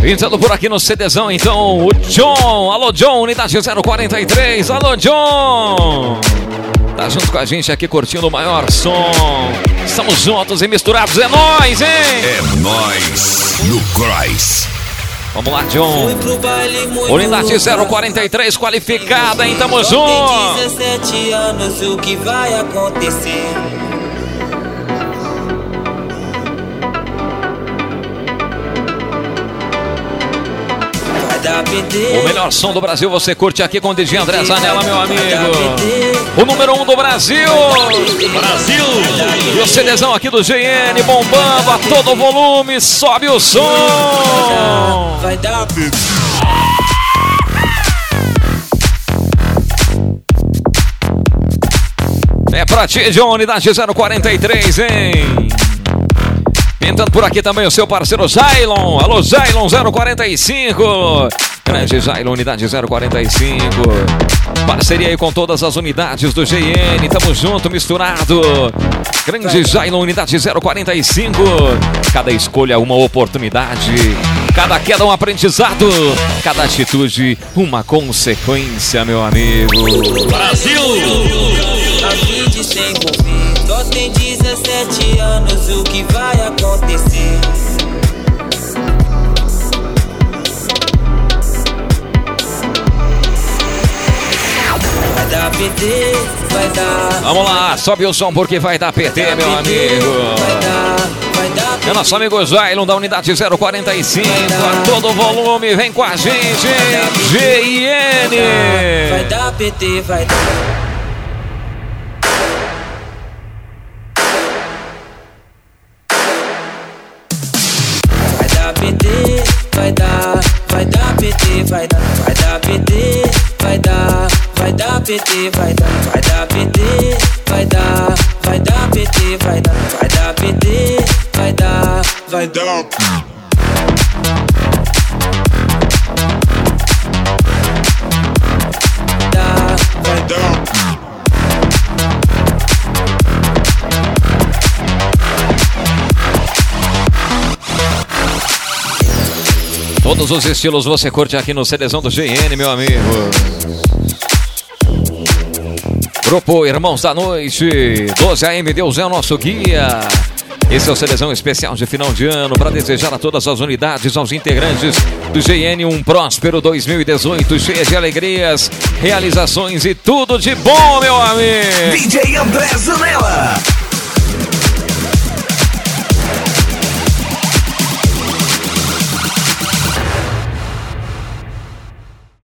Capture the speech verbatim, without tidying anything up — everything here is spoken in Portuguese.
Entrando por aqui no CDzão, então, o John. Alô, John, unidade zero quarenta e três. Alô, John. Tá junto com a gente aqui curtindo o maior som. Estamos juntos e misturados. É nóis, hein? É nóis no Cross. Vamos lá, John. Unidade zero quarenta e três qualificada, hein? Tamo junto. Tem dezessete anos, o que vai acontecer? O melhor som do Brasil você curte aqui com o D J André Zanella, meu amigo. O número um do Brasil. Brasil. E o CDzão aqui do G N bombando a todo volume. Sobe o som. Vai dar. É pra ti, John, unidade zero quarenta e três, hein? Pintando por aqui também o seu parceiro Zylon. Alô, Zylon zero quarenta e cinco. Grande Zylon, unidade zero quarenta e cinco. Parceria aí com todas as unidades do G N. Tamo junto, misturado. Grande Zylon, unidade zero quarenta e cinco. Cada escolha uma oportunidade. Cada queda um aprendizado. Cada atitude uma consequência, meu amigo. Brasil. A vida sem envolver. Só tem dezessete anos, o que vai acontecer? Vai dar P T, vai dar. Vamos lá, sobe o som porque vai dar P T, Vai dar meu P T, amigo. Vai dar, vai dar P T. É nosso amigo Zylon da unidade zero quarenta e cinco. A todo volume, vem com a gente. G I N. Vai dar P T, vai dar. Vai dar, vai dar P T, vai dar, vai dar P T, vai dar, vai dar P T, vai dar, vai dar P T, vai dar, vai dar P T, vai dar, vai dar P T, vai dar, vai dar. Vai dar. Todos os estilos você curte aqui no CDzão do G N, meu amigo. Grupo Irmãos da Noite, doze A M, Deus é o nosso guia. Esse é o CDzão especial de final de ano para desejar a todas as unidades, aos integrantes do G N um próspero dois mil e dezoito, cheio de alegrias, realizações e tudo de bom, meu amigo. D J André Zanella.